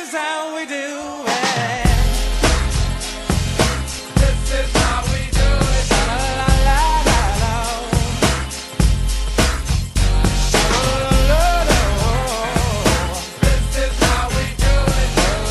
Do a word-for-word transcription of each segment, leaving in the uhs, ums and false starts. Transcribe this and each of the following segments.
is how we do it. This is how we do it. La la la la la. La la la la. This is how we do it.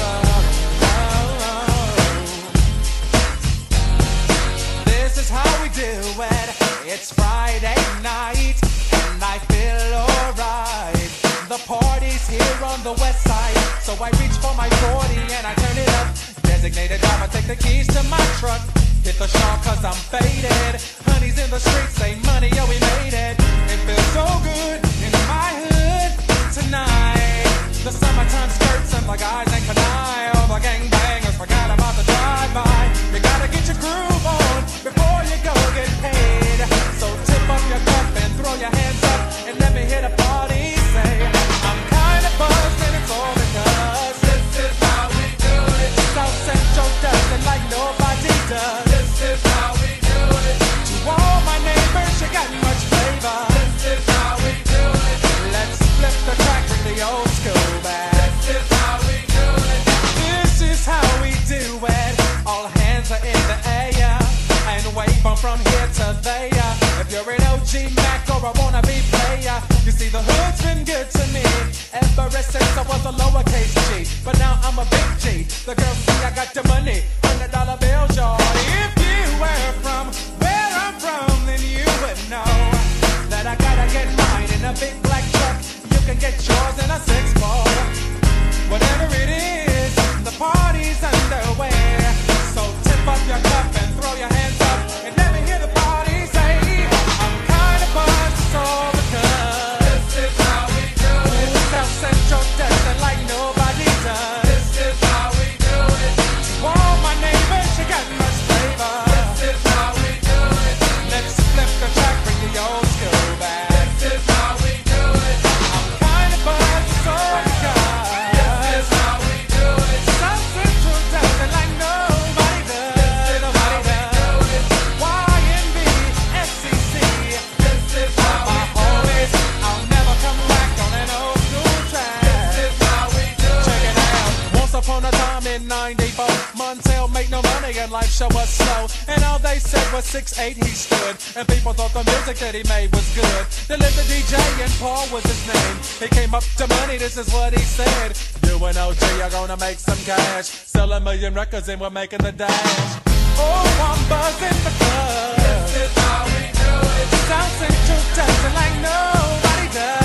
This is how we do it. It's Friday night and I feel alright. The party's here on the west side, so I reach for my forty and I turn it up. Designated driver, take the keys to my truck. Hit the shop cause I'm faded. Honey's in the streets, say money, yo, we made it. It feels so good in my hood tonight. The summertime skirts and the guys ain't canine. All the gangbangers forgot about the drive-by. You gotta get your groove on before you go get paid. So tip up your cup and throw your hands up and let me hit a party. Say, I'm kinda buzzed and it's all because This is how we do it. South Central does it like nobody does. This is how we do it. To all my neighbors, you got much flavor. This is how we do it. Let's flip the track, bring the old school back. This is how we do it. This is how we do it. All hands are in the air and wave from from here to there. If you're an O G Mac or a wannabe player, you see the hood's been good to me ever since I was a lowercase G. But now I'm a big G. The girls see I got the money, hundred dollar bills, y'all. If you were from where I'm from, then you would know that I gotta get mine in a big black truck. You can get yours in a six four. Whatever it is, the party's underway. So tip up your cup and throw your hands up and let me hear the party say, I'm kinda buzzed, it's all because This is how we do it. South Central does it like nobody does. This is how we do it. To all my neighbors, you got much flavor. This is how we do it. Let's flip the track, bring the old school back. This is how we do it. I'm kinda buzzed, it's all because This is how we do it. South Central does it like nobody does. Nobody does. Y N B, S C C. This is how My we do it. homies, I'll never come back on an old school track. This is how we do it. Check it out. Once upon a time in ninety-four, Montel made no money and life show was slow. And all they said was six eight he stood. And people thought the music that he made was good. They lived the D J and Paul was his name. He came up to money, this is what he said. You and O G are gonna make some cash. Sell a million records and we're making the dash. Oh, I'm buzzing the club. This is how we do it. South Central does it like nobody does.